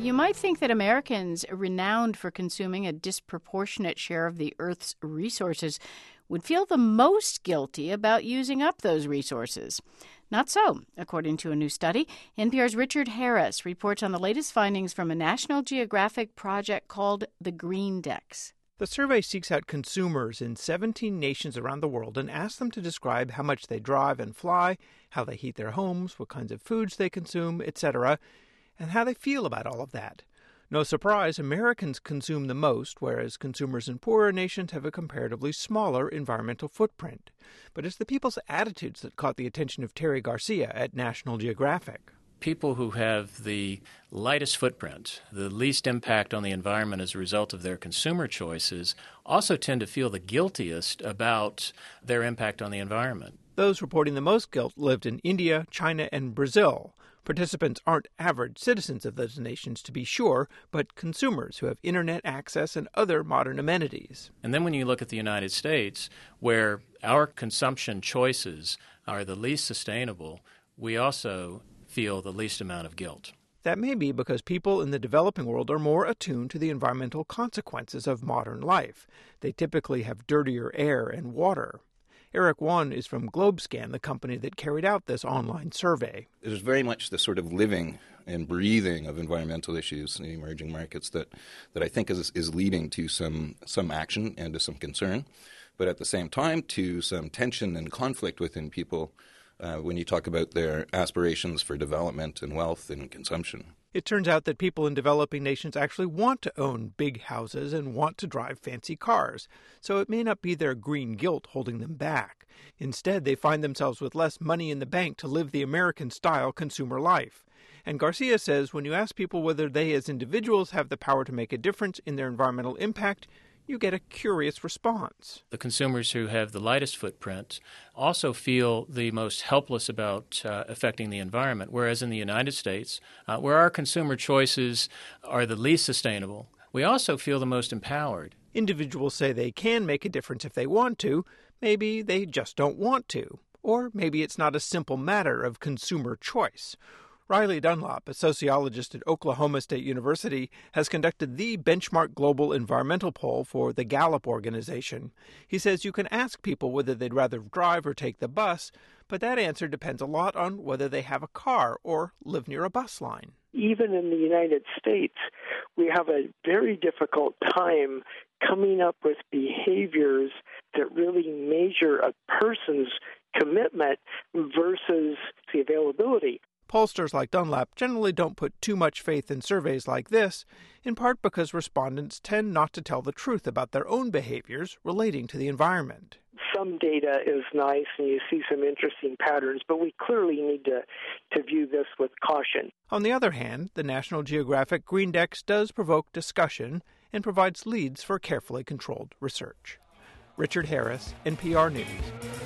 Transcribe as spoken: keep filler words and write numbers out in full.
You might think that Americans, renowned for consuming a disproportionate share of the Earth's resources, would feel the most guilty about using up those resources. Not so. According to a new study, N P R's Richard Harris reports on the latest findings from a National Geographic project called the GreenDex. The survey seeks out consumers in seventeen nations around the world and asks them to describe how much they drive and fly, how they heat their homes, what kinds of foods they consume, et cetera, and how they feel about all of that. No surprise, Americans consume the most, whereas consumers in poorer nations have a comparatively smaller environmental footprint. But it's the people's attitudes that caught the attention of Terry Garcia at National Geographic. People who have the lightest footprint, the least impact on the environment as a result of their consumer choices, also tend to feel the guiltiest about their impact on the environment. Those reporting the most guilt lived in India, China, and Brazil. Participants aren't average citizens of those nations, to be sure, but consumers who have internet access and other modern amenities. And then when you look at the United States, where our consumption choices are the least sustainable, we also feel the least amount of guilt. That may be because people in the developing world are more attuned to the environmental consequences of modern life. They typically have dirtier air and water. Eric Wan is from GlobeScan, the company that carried out this online survey. It is very much the sort of living and breathing of environmental issues in the emerging markets that, that I think is, is leading to some, some action and to some concern, but at the same time to some tension and conflict within people uh, when you talk about their aspirations for development and wealth and consumption. It turns out that people in developing nations actually want to own big houses and want to drive fancy cars, so it may not be their green guilt holding them back. Instead, they find themselves with less money in the bank to live the American-style consumer life. And Garcia says when you ask people whether they as individuals have the power to make a difference in their environmental impact, you get a curious response. The consumers who have the lightest footprint also feel the most helpless about uh, affecting the environment, whereas in the United States, uh, where our consumer choices are the least sustainable, we also feel the most empowered. Individuals say they can make a difference if they want to. Maybe they just don't want to. Or maybe it's not a simple matter of consumer choice. Riley Dunlop, a sociologist at Oklahoma State University, has conducted the benchmark global environmental poll for the Gallup organization. He says you can ask people whether they'd rather drive or take the bus, but that answer depends a lot on whether they have a car or live near a bus line. Even in the United States, we have a very difficult time coming up with behaviors that really measure a person's commitment versus the availability. Pollsters like Dunlap generally don't put too much faith in surveys like this, in part because respondents tend not to tell the truth about their own behaviors relating to the environment. Some data is nice and you see some interesting patterns, but we clearly need to, to view this with caution. On the other hand, the National Geographic GreenDex does provoke discussion and provides leads for carefully controlled research. Richard Harris, N P R News.